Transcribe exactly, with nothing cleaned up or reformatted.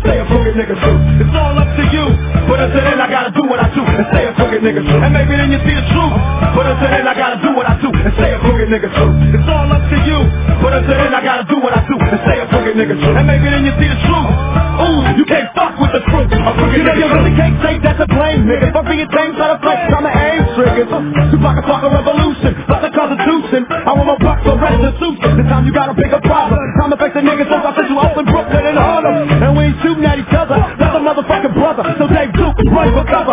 stay a crooked nigga too. It's all up to you, but until then I gotta do what I do and stay a crooked nigga too. And maybe then you see the truth, but until then I gotta do what I do and stay a crooked nigga too. It's all up to you, but until then I gotta do what I do and stay a crooked nigga too. And maybe then you see the truth. Ooh, you can't fuck with the truth. A crooked nigga, you really can't take that to blame, nigga. For being tame, try to flex, I'm an aim trigger. Tupac a fuck a revolution, but the Constitution. I want my bucks for restitution. This time you gotta pick a problem. Time to face the niggas, so I said you open Brooklyn and Harlem. And we ain't shooting at each other, that's a motherfucking brother. So Dave Duke, run for cover.